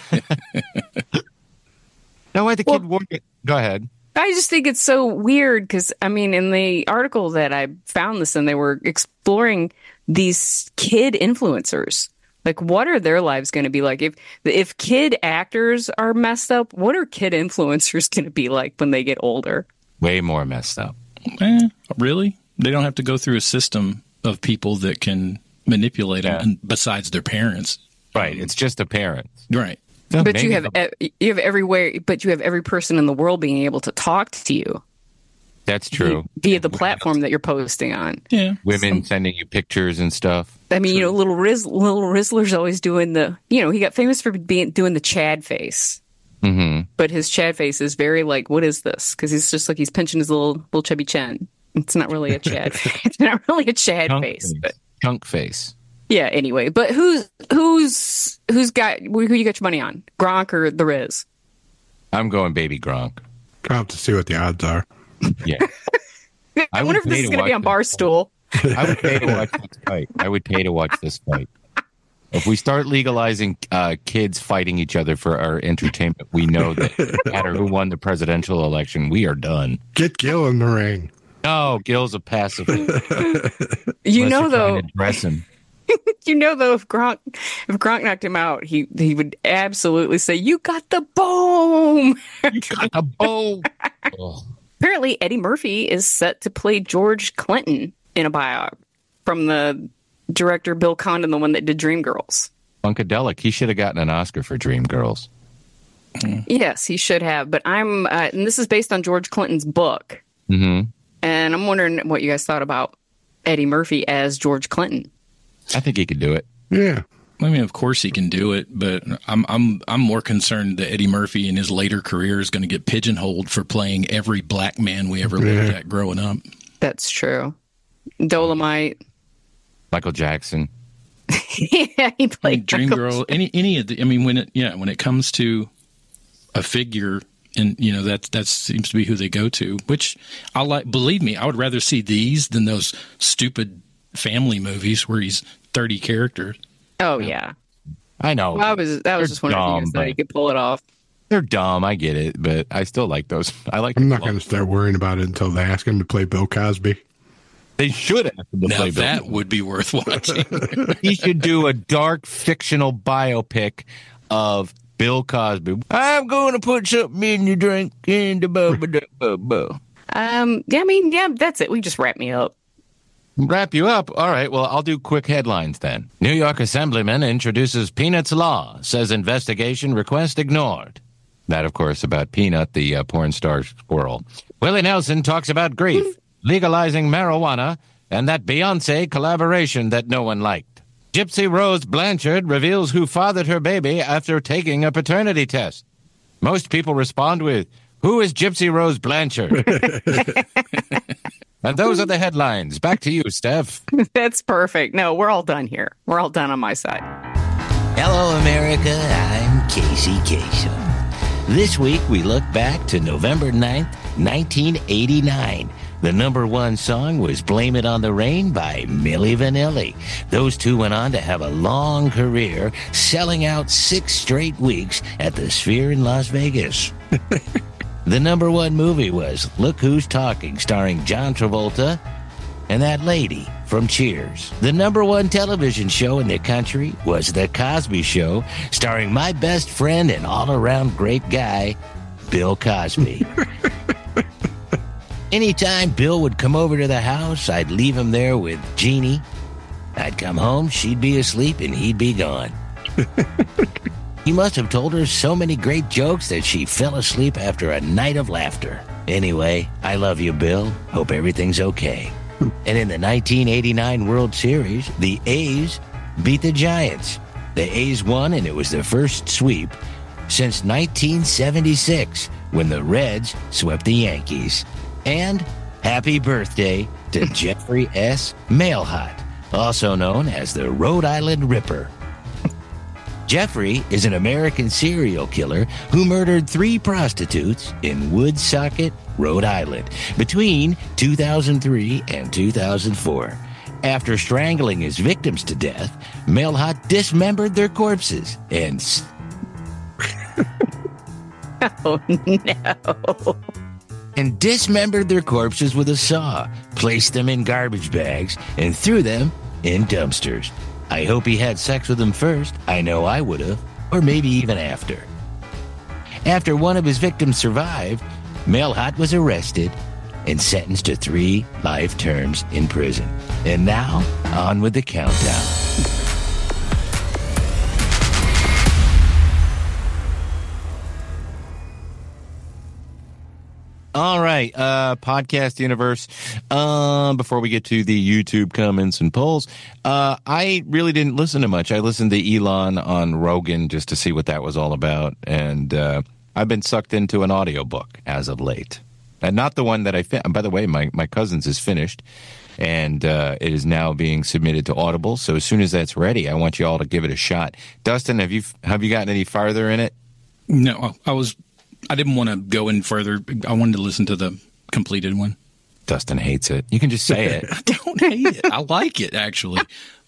No, why the kid wore it. Go ahead. I just think it's so weird because, I mean, in the article that I found this in, they were exploring these kid influencers. Like, what are their lives going to be like? If if kid actors are messed up, what are kid influencers going to be like when they get older? Way more messed up. Eh, really? They don't have to go through a system of people that can manipulate them, and besides their parents. Right. It's just a parent. Right. But you have e- you have everywhere, but you have every person in the world being able to talk to you That's true. via the platform that you're posting on. Yeah. Women sending you pictures and stuff. I mean, you know, little Riz, little Rizzler's always doing the, you know, he got famous for being doing the Chad face, Mm-hmm. but his Chad face is very like, what is this? Because he's just like he's pinching his little little chubby chin. It's not really a Chad. It's not really a Chad Chunk face, face. but Chunk face. yeah. Anyway, but who's who's who's got who you got your money on? Gronk or the Riz? I'm going Baby Gronk. I'll have to see what the odds are. Yeah. I, I wonder would if this pay is to going to be on watch Barstool. I would pay to watch this fight. I would pay to watch this fight. If we start legalizing uh, kids fighting each other for our entertainment, we know that no matter who won the presidential election, we are done. Get Gil in the ring. No, Gil's a pacifist. You Unless know, you're though, trying to dress him. you know, though, if Gronk if Gronk knocked him out, he he would absolutely say, "You got the boom." You got the boom. Oh. Apparently, Eddie Murphy is set to play George Clinton in a biopic from the director Bill Condon, the one that did Dreamgirls. Funkadelic. He should have gotten an Oscar for Dreamgirls. Yes, he should have. But I'm, uh, and this is based on George Clinton's book, Mm-hmm. and I'm wondering what you guys thought about Eddie Murphy as George Clinton. I think he could do it. Yeah. I mean, of course he can do it, but I'm I'm I'm more concerned that Eddie Murphy in his later career is going to get pigeonholed for playing every black man we ever looked Yeah. at growing up. That's true. Dolomite. Michael Jackson. Yeah, he played Dream Michael Girl, any any of the. I mean, when it yeah, when it comes to a figure, and you know that that seems to be who they go to. Which I like. Believe me, I would rather see these than those stupid family movies where he's thirty characters. Oh yeah, I know. well, I was that was They're just wondering if you dumb, guys thought but- he could pull it off. They're dumb. I get it, but I still like those. I like. I'm not going to start worrying about it until they ask him to play Bill Cosby. They should have to Now play that Bill. would be worth watching. He should do a dark fictional biopic of Bill Cosby. I'm going to put something in your drink and the bubba bubba. Um, yeah, I mean, yeah, that's it. We just wrap me up. Wrap you up. All right. Well, I'll do quick headlines then. New York Assemblyman introduces Peanuts Law, says investigation request ignored. That, of course, about Peanut, the uh, porn star squirrel. Willie Nelson talks about grief, legalizing marijuana, and that Beyonce collaboration that no one liked. Gypsy Rose Blanchard reveals who fathered her baby after taking a paternity test. Most people respond with, Who is Gypsy Rose Blanchard? And those are the headlines. Back to you, Steph. That's perfect. No, we're all done here. We're all done on my side. Hello, America. I'm Casey Kasem. This week, we look back to November ninth, nineteen eighty-nine. The number one song was Blame It on the Rain by Milli Vanilli. Those two went on to have a long career, selling out six straight weeks at the Sphere in Las Vegas. The number one movie was Look Who's Talking, starring John Travolta and that lady from Cheers. The number one television show in the country was The Cosby Show, starring my best friend and all-around great guy, Bill Cosby. Anytime Bill would come over to the house, I'd leave him there with Jeannie. I'd come home, she'd be asleep, and he'd be gone. He must have told her so many great jokes that she fell asleep after a night of laughter. Anyway, I love you, Bill. Hope everything's okay. And in the nineteen eighty-nine World Series, the A's beat the Giants. The A's won, and it was the first sweep since nineteen seventy-six, when the Reds swept the Yankees. And happy birthday to Jeffrey S. Mailhot, also known as the Rhode Island Ripper. Jeffrey is an American serial killer who murdered three prostitutes in Woonsocket, Rhode Island, between two thousand three and two thousand four. After strangling his victims to death, Mailhot dismembered their corpses and... Oh, no. And dismembered their corpses with a saw, placed them in garbage bags, and threw them in dumpsters. I hope he had sex with them first. I know I would have, or maybe even after. After one of his victims survived, Mailhot was arrested and sentenced to three life terms in prison. And now, on with the countdown. All right, uh, podcast universe. Uh, before we get to the YouTube comments and polls, uh, I really didn't listen to much. I listened to Elon on Rogan just to see what that was all about, and uh, I've been sucked into an audiobook as of late, and not the one that I. Fin- by the way, my my cousin's is finished, and uh, it is now being submitted to Audible. So as soon as that's ready, I want you all to give it a shot. Dustin, have you have you gotten any farther in it? No, I was. I didn't want to go in further. I wanted to listen to the completed one. Dustin hates it. You can just say it. I don't hate it. I like it, actually.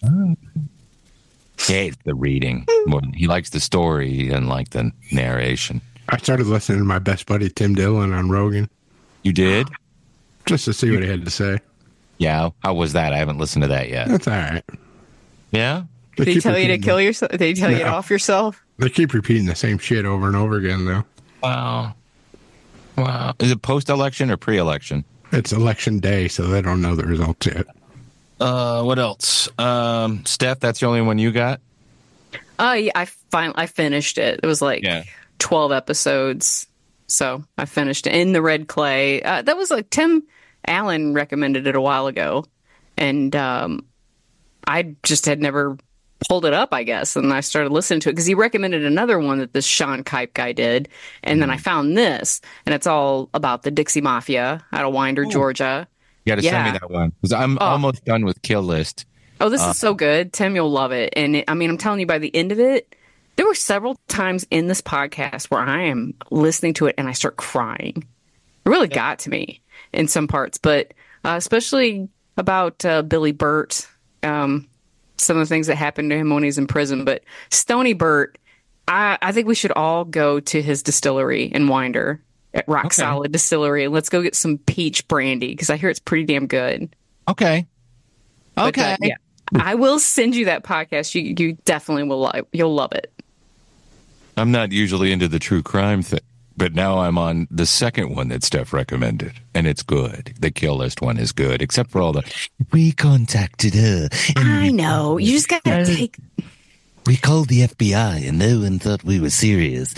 He hates the reading. More than, he likes the story and like the narration. I started listening to my best buddy Tim Dillon on Rogan. You did? Just to see what he had to say. Yeah. How was that? I haven't listened to that yet. That's all right. Yeah? Did he tell you to kill yourself? Did he tell you to off yourself? They keep repeating the same shit over and over again, though. Wow. Wow. Is it post-election or pre-election? It's election day, so they don't know the results yet. Uh, what else? Um, Steph, that's the only one you got? Uh, yeah, I fin- I finished it. It was like yeah. twelve episodes, so I finished it. In the Red Clay. Uh, that was like Tim Allen recommended it a while ago, and um, I just had never pulled it up, I guess, and I started listening to it because he recommended another one that this Sean Kipe guy did, and mm. then I found this, and it's all about the Dixie Mafia out of Winder, Ooh. Georgia. You got to yeah. send me that one because I'm oh. almost done with Kill List. Oh, this uh, is so good, Tim. You'll love it, and it, I mean, I'm telling you, by the end of it, there were several times in this podcast where I am listening to it and I start crying. It really yeah. got to me in some parts, but uh, especially about uh, Billy Burt. Um, some of the things that happened to him when he's in prison. But Stony Burt, I, I think we should all go to his distillery in Winder at Rock okay. Solid Distillery. And let's go get some peach brandy because I hear it's pretty damn good. Okay. Okay. But, uh, yeah, I will send you that podcast. You you definitely will love. You'll love it. I'm not usually into the true crime thing, but now I'm on the second one that Steph recommended, and it's good. The Kill List one is good, except for all the, we contacted her. I know. You just got to take... We called the F B I, and no one thought we were serious.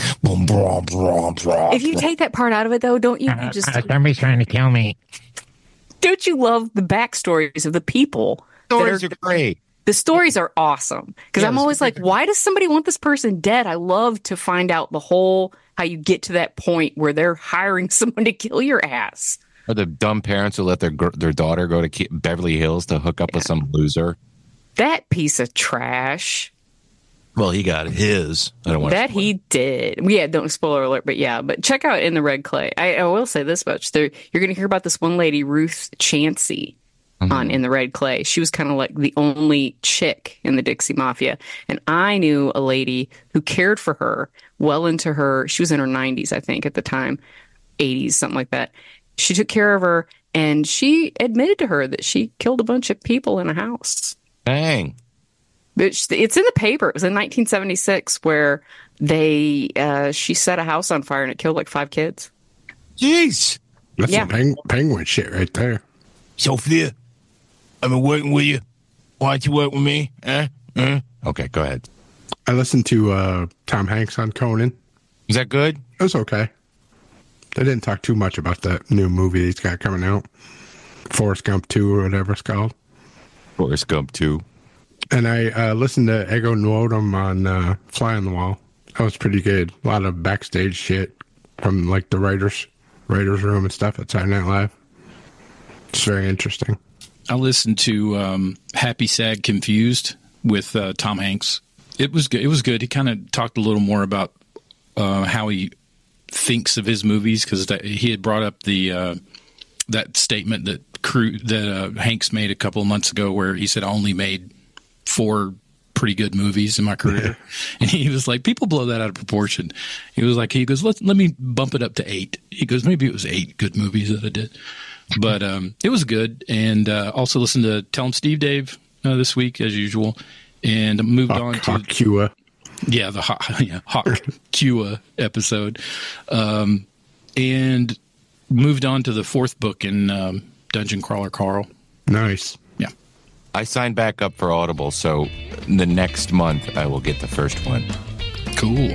If you take that part out of it, though, don't you, you just... Uh, somebody's trying to kill me. Don't you love the backstories of the people? Stories are great. The stories are awesome because Yeah, I'm the always like, why does somebody want this person dead? I love to find out the whole how you get to that point where they're hiring someone to kill your ass. Or the dumb parents who let their gr- their daughter go to Ke- Beverly Hills to hook up with some loser. That piece of trash. Well, he got his. I don't want That he did. Yeah, don't spoiler alert, but yeah. But check out In the Red Clay. I, I will say this much: there, you're going to hear about this one lady, Ruth Chancey, mm-hmm. on In the Red Clay. She was kind of like the only chick in the Dixie Mafia, and I knew a lady who cared for her well into her. She was in her nineties, I think, at the time, eighties, something like that. She took care of her, and she admitted to her that she killed a bunch of people in a house. Dang. It's in the paper. It was in nineteen seventy-six where they uh, she set a house on fire and it killed like five kids. Jeez. That's Yeah. some peng- penguin shit right there. Sophia, I've been working with you. Why don't you work with me? Eh? Eh? Okay, go ahead. I listened to uh, Tom Hanks on Conan. Is that good? It was okay. They didn't talk too much about that new movie he's got coming out. Forrest Gump two or whatever it's called. Forrest Gump two. And I uh, listened to Ego Nwodim on uh, Fly on the Wall. That was pretty good. A lot of backstage shit from like the writers, writers room and stuff at Saturday Night Live. It's very interesting. I listened to um, Happy, Sad, Confused with uh, Tom Hanks. It was good. It was good. He kind of talked a little more about uh, how he thinks of his movies because he had brought up the uh, that statement that crew that uh, Hanks made a couple of months ago, where he said, "I only made four pretty good movies in my career," and he was like, "People blow that out of proportion." He was like, "He goes, let let me bump it up to eight." He goes, "Maybe it was eight good movies that I did." But um, it was good. And uh, also listened to Tell 'em Steve Dave uh, this week, as usual. And moved Hawk, on to... Hawk Cua. Yeah, the Hawk, yeah, Hawk Cua episode. Um, and moved on to the fourth book in um, Dungeon Crawler Carl. Nice. Yeah. I signed back up for Audible, so the next month I will get the first one. Cool.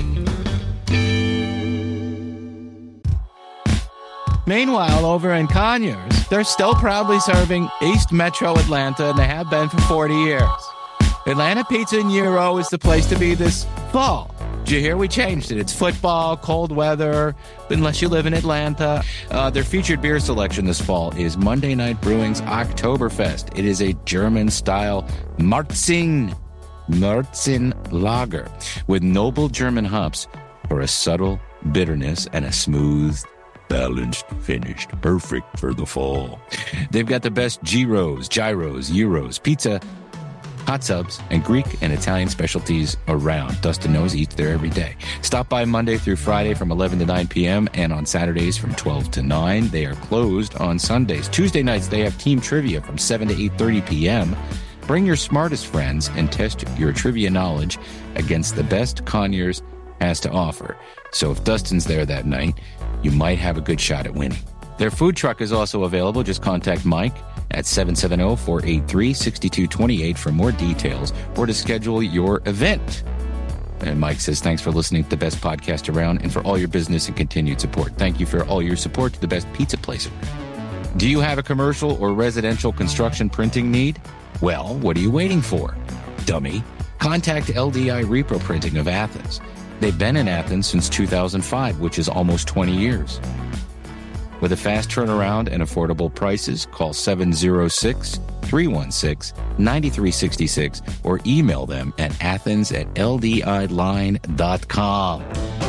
Meanwhile, over in Conyers, they're still proudly serving East Metro Atlanta, and they have been for forty years. Atlanta Pizza and Euro is the place to be this fall. Did you hear we changed it? It's football, cold weather, unless you live in Atlanta. Uh, their featured beer selection this fall is Monday Night Brewing's Oktoberfest. It is a German-style Marzen, Marzen lager with noble German hops for a subtle bitterness and a smooth, balanced finish, perfect for the fall. They've got the best gyros, gyros, euros, pizza, hot subs, and Greek and Italian specialties around. Dustin knows he eats there every day. Stop by Monday through Friday from eleven to nine p.m. and on Saturdays from twelve to nine. They are closed on Sundays. Tuesday nights, they have team trivia from seven to eight thirty p.m. Bring your smartest friends and test your trivia knowledge against the best Conyers has to offer. So if Dustin's there that night, you might have a good shot at winning. Their food truck is also available. Just contact Mike at seven seven zero, four eight three, six two two eight for more details or to schedule your event. And Mike says, thanks for listening to the best podcast around and for all your business and continued support. Thank you for all your support to the best pizza place. Do you have a commercial or residential construction printing need? Well, what are you waiting for? Dummy. Contact L D I Repro Printing of Athens. They've been in Athens since two thousand five, which is almost twenty years. With a fast turnaround and affordable prices, call seven zero six, three one six, nine three six six or email them at athens at l d i line dot com.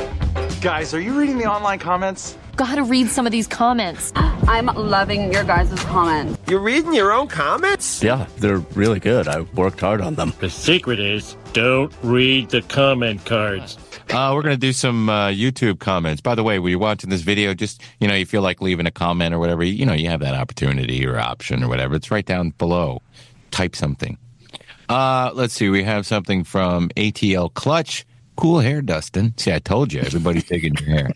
Guys, are you reading the online comments? Gotta read some of these comments. I'm loving your guys' comments. You're reading your own comments? Yeah, they're really good. I worked hard on them. The secret is don't read the comment cards. Uh, we're going to do some uh, YouTube comments. By the way, when you're watching this video, just, you know, you feel like leaving a comment or whatever, you know, you have that opportunity or option or whatever. It's right down below. Type something. Uh, let's see. We have something from A T L Clutch. Cool hair, Dustin. See, I told you. Everybody's taking your hair.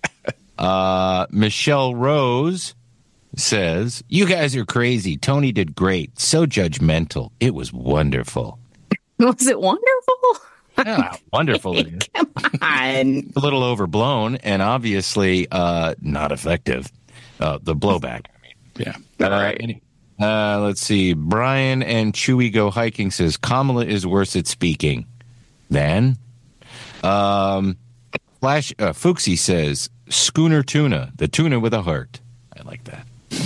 Uh, Michelle Rose says, you guys are crazy. Tony did great. So judgmental. It was wonderful. Was it wonderful? Yeah, wonderful it is. Come on. A little overblown and obviously uh, not effective. Uh, the blowback. I mean, yeah. Uh, any, Uh, let's see. Brian and Chewy Go Hiking says Kamala is worse at speaking than. Um, Flash uh, Fuxi says Schooner Tuna, the tuna with a heart. I like that.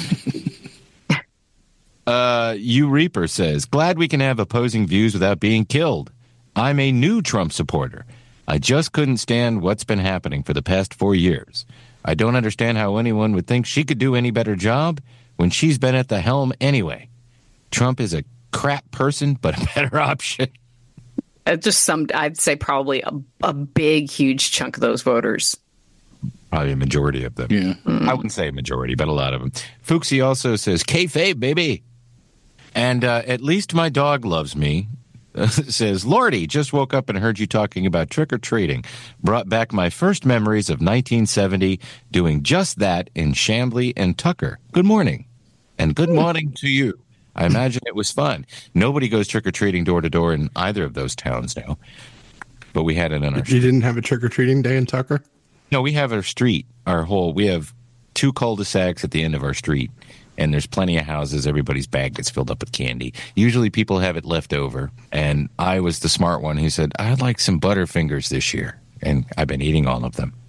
uh, U Reaper says, glad we can have opposing views without being killed. I'm a new Trump supporter. I just couldn't stand what's been happening for the past four years. I don't understand how anyone would think she could do any better job when she's been at the helm anyway. Trump is a crap person, but a better option. Uh, just some, I'd say probably a, a big, huge chunk of those voters. Probably a majority of them. Yeah. Mm. I wouldn't say a majority, but a lot of them. Fuxi also says, kayfabe, baby. And uh, at least my dog loves me. Says, Lordy, just woke up and heard you talking about trick-or-treating. Brought back my first memories of nineteen seventy doing just that in Chambly and Tucker. Good morning. And good morning to you. I imagine it was fun. Nobody goes trick-or-treating door-to-door in either of those towns now. But we had it on our street. You didn't have a trick-or-treating day in Tucker? No, we have our street, our whole, we have two cul-de-sacs at the end of our street. And there's plenty of houses. Everybody's bag gets filled up with candy. Usually people have it left over. And I was the smart one who said, I'd like some Butterfingers this year. And I've been eating all of them.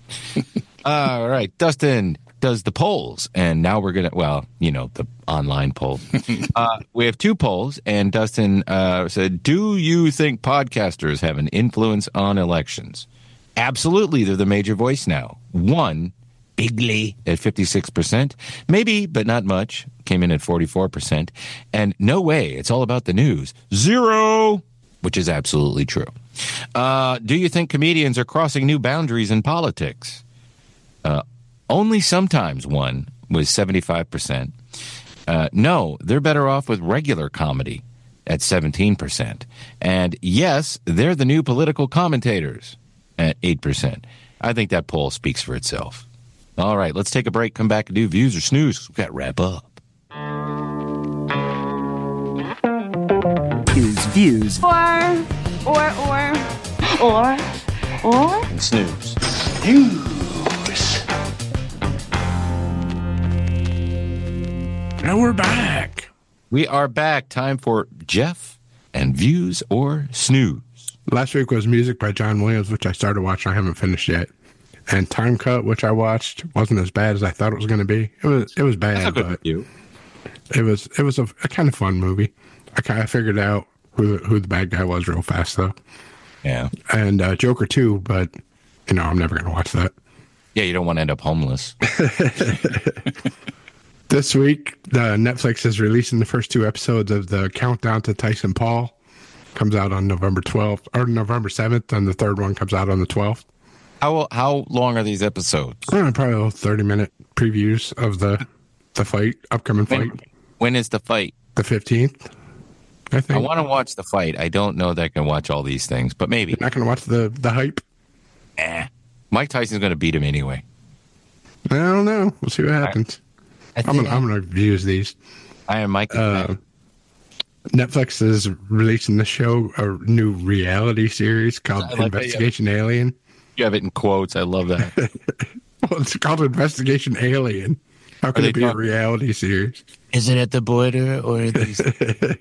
All right. Dustin does the polls. And now we're going to, well, you know, the online poll. uh, we have two polls. And Dustin uh, said, do you think podcasters have an influence on elections? Absolutely. They're the major voice now. One, bigly at fifty-six percent. Maybe, but not much. Came in at forty-four percent. And no way, it's all about the news. Zero, which is absolutely true. Uh, do you think comedians are crossing new boundaries in politics? Uh, only sometimes one was seventy-five percent. Uh, no, they're better off with regular comedy at seventeen percent. And yes, they're the new political commentators at eight percent. I think that poll speaks for itself. All right, let's take a break, come back and do Views or Snooze. We've got to wrap up. Views, views. Or, or, or, or, or. And snooze. News. Now we're back. We are back. Time for Jeff and Views or Snooze. Last week was music by John Williams, which I started watching. I haven't finished yet. And Time Cut, which I watched, wasn't as bad as I thought it was going to be. It was it was bad, but review. it was it was a, a kind of fun movie. I kind of figured out who the, who the bad guy was real fast, though. Yeah. And uh, Joker too, but you know I'm never going to watch that. Yeah, you don't want to end up homeless. This week, uh, Netflix is releasing the first two episodes of the Countdown to Tyson Paul. Comes out on November twelfth or November seventh, and the third one comes out on the twelfth. How how long are these episodes? Uh, probably thirty minute previews of the the fight, upcoming fight. When, when is the fight? The fifteenth, I think. I want to watch the fight. I don't know that I can watch all these things, but maybe. You're not going to watch the, the hype? Eh. Mike Tyson's going to beat him anyway. I don't know. We'll see what happens. I, I I'm gonna, I'm going to use these. I am Mike. Uh, Netflix is releasing the show, a new reality series called like Investigation Alien. You have it in quotes. I love that. Well, it's called Investigation Alien. How can it be talking? a reality series? Is it at the border or these? uh,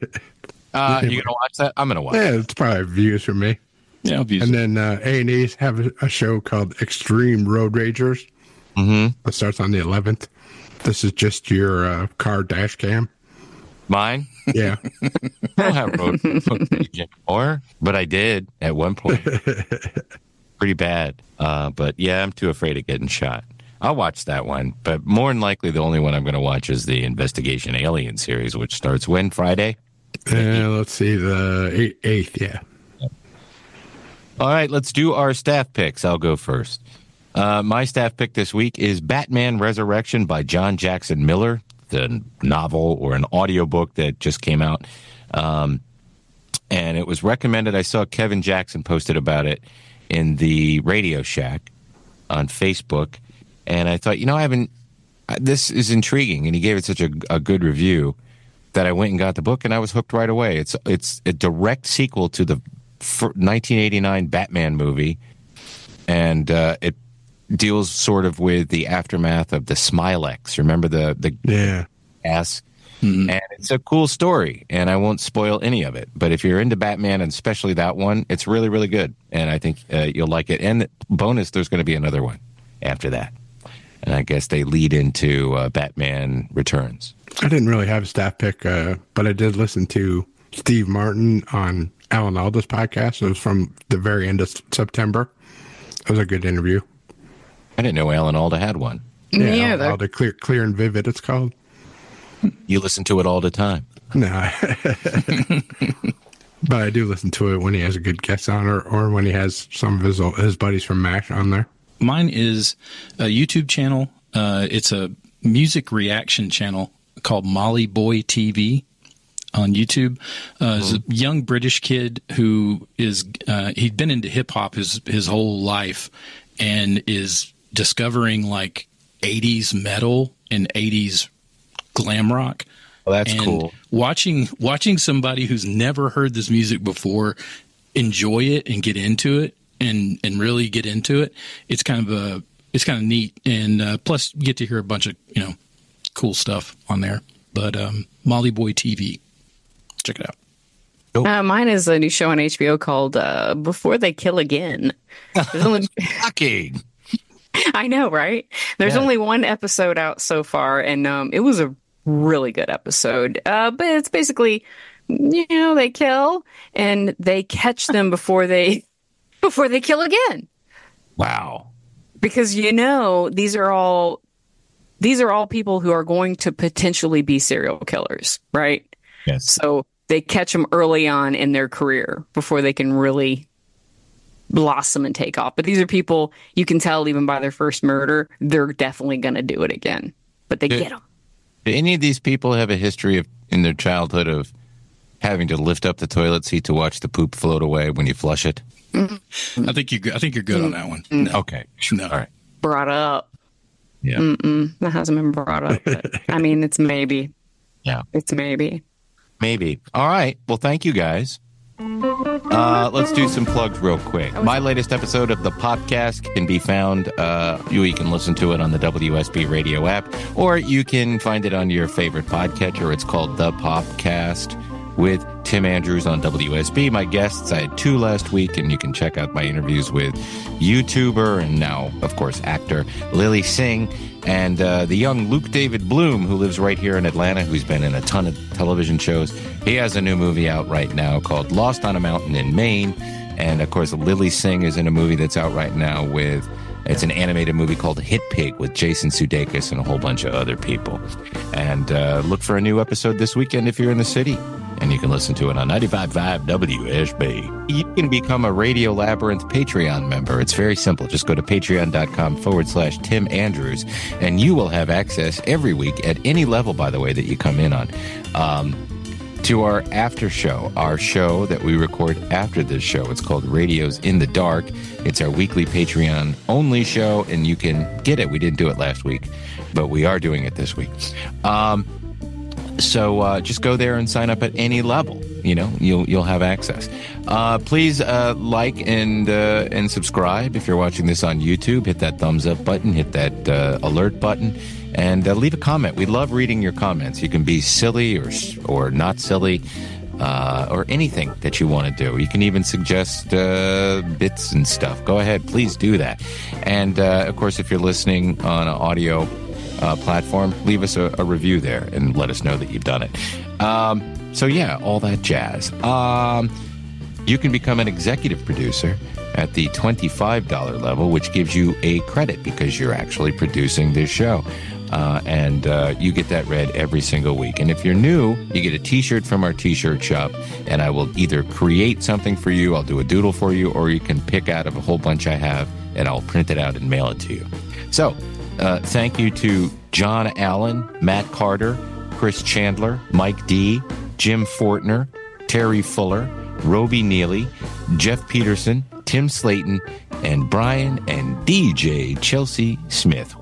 you gonna watch that? I'm gonna watch. Yeah, it. It's probably views for me. Yeah, views. And then uh, A and E's have a, a show called Extreme Road Ragers. Mm-hmm. It starts on the eleventh. This is just your uh, car dash cam. Mine? Yeah. I don't have road footage anymore, but I did at one point. Pretty bad. Uh, but yeah, I'm too afraid of getting shot. I'll watch that one, but more than likely the only one I'm going to watch is the Investigation Alien series, which starts when? Friday? Uh, let's see, the eighth, yeah. All right, let's do our staff picks. I'll go first. Uh, my staff pick this week is Batman Resurrection by John Jackson Miller, the novel or an audiobook that just came out. Um, and it was recommended. I saw Kevin Jackson posted about it in the Radio Shack on Facebook. And I thought, you know, I haven't, this is intriguing. And he gave it such a, a good review that I went and got the book and I was hooked right away. It's, it's a direct sequel to the nineteen eighty-nine Batman movie. And uh, it deals sort of with the aftermath of the Smilex. Remember the, the yeah. gas Mm-hmm. And it's a cool story, and I won't spoil any of it. But if you're into Batman, and especially that one, it's really, really good. And I think uh, you'll like it. And bonus, there's going to be another one after that. And I guess they lead into uh, Batman Returns. I didn't really have a staff pick, uh, but I did listen to Steve Martin on Alan Alda's podcast. It was from the very end of September. It was a good interview. I didn't know Alan Alda had one. Yeah, Yeah, Alan Alda, Clear, Clear and Vivid, it's called. You listen to it all the time. No. But I do listen to it when he has a good guest on, or, or when he has some of his, his buddies from MASH on there. Mine is a YouTube channel. Uh, it's a music reaction channel called Molly Boy T V on YouTube. Uh, It's a young British kid who is, uh, he'd been into hip hop his, his whole life and is discovering like eighties metal and eighties glam rock. Well, that's and cool. Watching, watching somebody who's never heard this music before enjoy it and get into it and, and really get into it. It's kind of a, it's kind of neat. And, uh, plus you get to hear a bunch of, you know, cool stuff on there. But, um, Molly Boy T V, check it out. Uh, mine is a new show on H B O called uh, Before They Kill Again. There's only Shocking. I know, right? There's Yeah. only one episode out so far, and um, it was a really good episode. Uh, but it's basically, you know, they kill and they catch them before they before they kill again. Wow. Because you know, these are all these are all people who are going to potentially be serial killers, right? Yes. So they catch them early on in their career before they can really blossom and take off. But these are people you can tell even by their first murder, they're definitely going to do it again. But they Do- get them. Do any of these people have a history of in their childhood of having to lift up the toilet seat to watch the poop float away when you flush it? I think you, I think you're good on that one. Mm. No. Okay. No. All right. Brought up. Yeah. Mm-mm, that hasn't been brought up. But, I mean, it's maybe. Yeah. It's maybe. Maybe. All right. Well, thank you guys. Uh, let's do some plugs real quick. My latest episode of the podcast can be found, uh, you, you can listen to it on the W S B radio app, or you can find it on your favorite podcatcher. It's called The Popcast with Tim Andrews on W S B. My guests, I had two last week, and you can check out my interviews with YouTuber and now, of course, actor Lily Singh, and uh, the young Luke David Bloom, who lives right here in Atlanta, who's been in a ton of television shows. He has a new movie out right now called Lost on a Mountain in Maine. And, of course, Lily Singh is in a movie that's out right now with, it's an animated movie called Hit Pig with Jason Sudeikis and a whole bunch of other people. And uh, look for a new episode this weekend if you're in the city. And you can listen to it on ninety-five point five W S B. You can become a Radio Labyrinth Patreon member. It's very simple. Just go to patreon.com forward slash Tim Andrews, and you will have access every week at any level, by the way, that you come in on, um, to our after show, our show that we record after this show. It's called Radios in the Dark. It's our weekly Patreon only show, and you can get it. We didn't do it last week, but we are doing it this week. Um, So uh, just go there and sign up at any level. You know, you'll you'll have access. Uh, please uh, like and uh, and subscribe if you're watching this on YouTube. Hit that thumbs up button. Hit that uh, alert button, and uh, leave a comment. We love reading your comments. You can be silly or or not silly, uh, or anything that you want to do. You can even suggest uh, bits and stuff. Go ahead, please do that. And uh, of course, if you're listening on an audio Uh, platform, leave us a, a review there and let us know that you've done it. Um, so yeah, all that jazz. Um, you can become an executive producer at the twenty-five dollars level, which gives you a credit because you're actually producing this show. Uh, and uh, you get that read every single week. And if you're new, you get a t-shirt from our t-shirt shop, and I will either create something for you, I'll do a doodle for you, or you can pick out of a whole bunch I have, and I'll print it out and mail it to you. So, Uh, thank you to John Allen, Matt Carter, Chris Chandler, Mike D, Jim Fortner, Terry Fuller, Roby Neely, Jeff Peterson, Tim Slayton, and Brian and D J Chelsea Smith.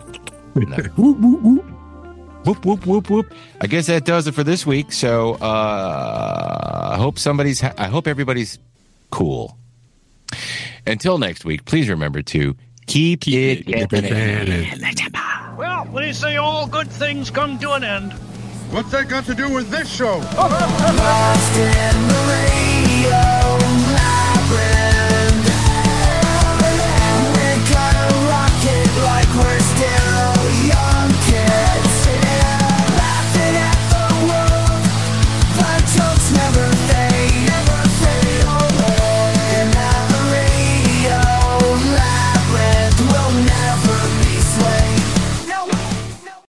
Whoop, whoop, whoop. Whoop, whoop, whoop, whoop. I guess that does it for this week. So uh, I hope somebody's, ha- I hope everybody's cool. Until next week, please remember to Keep, Keep it, it Well, they say all good things come to an end. What's that got to do with this show? Lost in the radio.